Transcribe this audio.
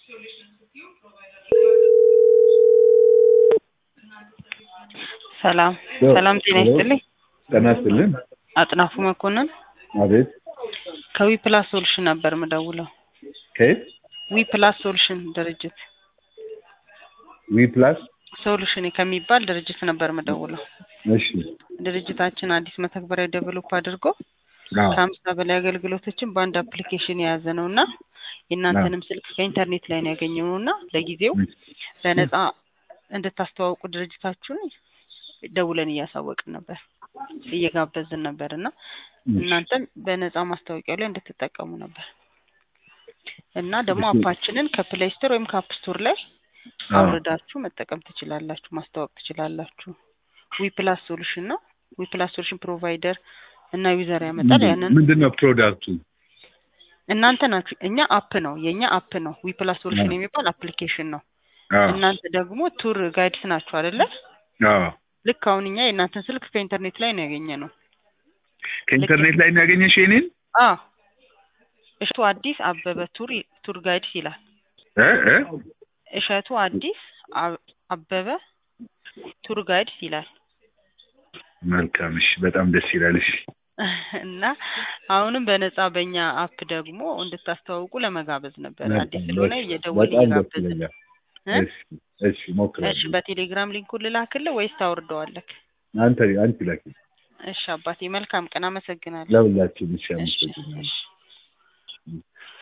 ሰላም ሰላም ጤና ይስጥልኝ። ጤና ይስጥልኝ። አጥናፉ መኮንን አቤት። ከዊ ፕላስ ሶሉሽን ነበር የምደውለው። ከየት? ዊ ፕላስ ሶሉሽን ድርጅት ዊ ፕላስ ሶሉሽን ከሚባል ድርጅት ነበር የምደውለው። እሺ። ድርጅታችን አዲስ መተግበሪያ ዴቨሎፕ አድርጎ ከ50 በላይ አገልግሎቶችን በአንድ አፕሊኬሽን የያዘ ነውና የእናንተንም ስልክ ከኢንተርኔት ላይ ነው ያገኘነውና ለጊዜው በነፃ እንድታስተዋውቁ ድርጅታችሁን ደውለን እያሳወቅን ነበር እየጋበዝን ነበርና እናንተም በነፃ ማስታወቂያው ላይ እንድትጠቀሙ ነበር እና ደግሞ አፓችንን ከፕሌይ ስቶር ወይም ከአፕ ስቶር ላይ አውርዳችሁ መጠቀም ትችላላችሁ፣ ማስተዋወቅ ትችላላችሁ። ዊ ፕላስ ሶሉሽን ነው። ዊ ፕላስ ሶሉሽን ፕሮቫይደር እና ዩዘር ያመጣል። ያንን ምንድነው ፕሮዳክቱ? እናንተ ናችሁ። እኛ አፕ ነው፣ የኛ አፕ ነው። ዊ ፕላስ ሶሉሽን የሚባል አፕሊኬሽን ነው። እናንተ ደግሞ ቱር ጋይድስ ናችሁ አይደለ? አዎ። ልክ አሁን እኛ የእናንተን ስልክ ከኢንተርኔት ላይ ነው ያገኘነው። ከኢንተርኔት ላይ ነው ያገኘሽ የኔን? አዎ። እሸቱ አዲስ አበበ ቱር ጋይድስ ይላል። እሸቱ አዲስ አበበ ቱር ጋይድስ ይላል። መልካም። እሺ፣ በጣም ደስ ይላል። እሺ። እና አሁንም በነፃ በእኛ አፕ ደግሞ እንድታስተዋውቁ ለመጋበዝ ነበር። አዲስ ስለሆነ እየደወልን እየጋበዝን። እሺ፣ ሞክራለሁ። እሺ፣ በቴሌግራም ሊንኩን ልላክልህ ወይስ ታወርደዋለህ? አንቺ ላኪ። እሺ አባቴ፣ መልካም ቀን። አመሰግናለሁ። ለሁላችንም። እሺ፣ አመሰግናለሁ።